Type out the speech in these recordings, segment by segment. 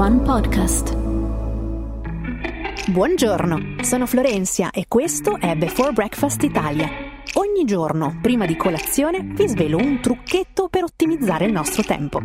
One Podcast. Buongiorno, sono Florenzia e questo è Before Breakfast Italia. Ogni giorno, prima di colazione, vi svelo un trucchetto per ottimizzare il nostro tempo.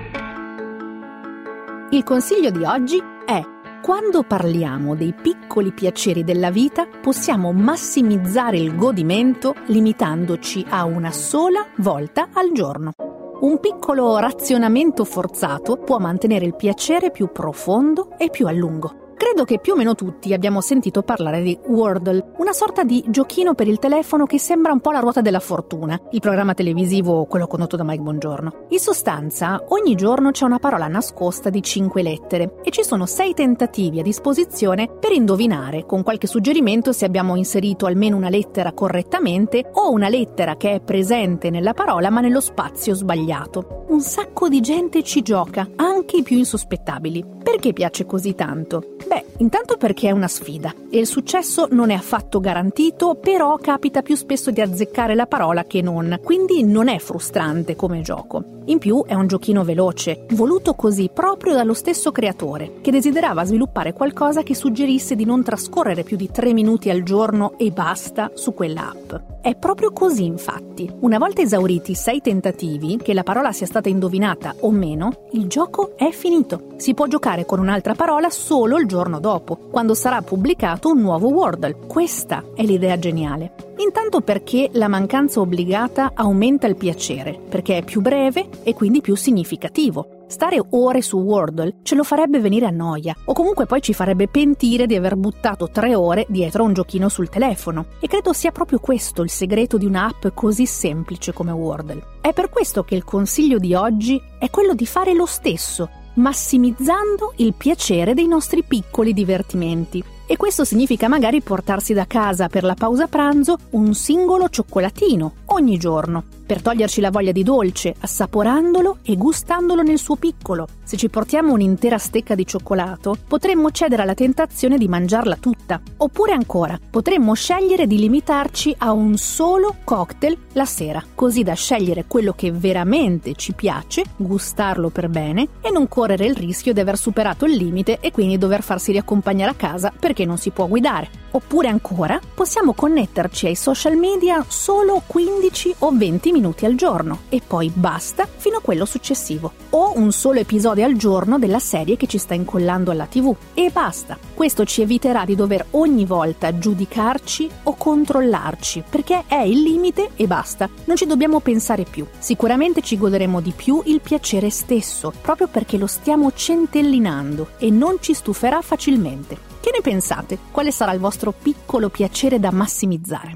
Il consiglio di oggi è: quando parliamo dei piccoli piaceri della vita, possiamo massimizzare il godimento limitandoci a una sola volta al giorno. Un piccolo razionamento forzato può mantenere il piacere più profondo e più a lungo. Credo che più o meno tutti abbiamo sentito parlare di Wordle, una sorta di giochino per il telefono che sembra un po' la ruota della fortuna, il programma televisivo, quello condotto da Mike Bongiorno. In sostanza, ogni giorno c'è una parola nascosta di 5 lettere e ci sono 6 tentativi a disposizione per indovinare, con qualche suggerimento se abbiamo inserito almeno una lettera correttamente o una lettera che è presente nella parola ma nello spazio sbagliato. Un sacco di gente ci gioca, anche i più insospettabili. Perché piace così tanto? Beh, intanto perché è una sfida e il successo non è affatto garantito, però capita più spesso di azzeccare la parola che non, quindi non è frustrante come gioco. In più è un giochino veloce, voluto così proprio dallo stesso creatore, che desiderava sviluppare qualcosa che suggerisse di non trascorrere più di 3 minuti al giorno e basta su quella app. È proprio così, infatti. Una volta esauriti 6 tentativi, che la parola sia stata indovinata o meno, il gioco è finito. Si può giocare con un'altra parola solo il giorno dopo, quando sarà pubblicato un nuovo Wordle. Questa è l'idea geniale. Intanto perché la mancanza obbligata aumenta il piacere, perché è più breve e quindi più significativo. Stare ore su Wordle ce lo farebbe venire a noia, o comunque poi ci farebbe pentire di aver buttato 3 ore dietro a un giochino sul telefono. E credo sia proprio questo il segreto di un'app così semplice come Wordle. È per questo che il consiglio di oggi è quello di fare lo stesso, massimizzando il piacere dei nostri piccoli divertimenti. E questo significa magari portarsi da casa per la pausa pranzo un singolo cioccolatino ogni giorno, per toglierci la voglia di dolce, assaporandolo e gustandolo nel suo piccolo. Se ci portiamo un'intera stecca di cioccolato, potremmo cedere alla tentazione di mangiarla tutta. Oppure ancora, potremmo scegliere di limitarci a un solo cocktail la sera, così da scegliere quello che veramente ci piace, gustarlo per bene e non correre il rischio di aver superato il limite e quindi dover farsi riaccompagnare a casa perché non si può guidare. Oppure ancora, possiamo connetterci ai social media solo 15 o 20 minuti al giorno e poi basta fino a quello successivo. O un solo episodio al giorno della serie che ci sta incollando alla TV e basta. Questo ci eviterà di dover ogni volta giudicarci o controllarci, perché è il limite e basta. Non ci dobbiamo pensare più. Sicuramente ci goderemo di più il piacere stesso, proprio perché lo stiamo centellinando e non ci stuferà facilmente. Che ne pensate? Quale sarà il vostro piccolo piacere da massimizzare?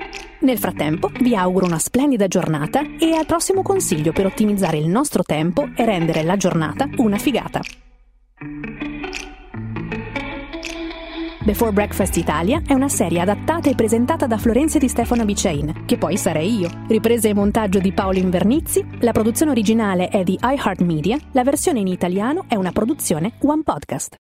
Nel frattempo, vi auguro una splendida giornata e al prossimo consiglio per ottimizzare il nostro tempo e rendere la giornata una figata. Before Breakfast Italia è una serie adattata e presentata da Florenzia Di Stefano Bicein, che poi sarei io. Riprese e montaggio di Paolo Invernizzi, la produzione originale è di iHeartMedia, la versione in italiano è una produzione One Podcast.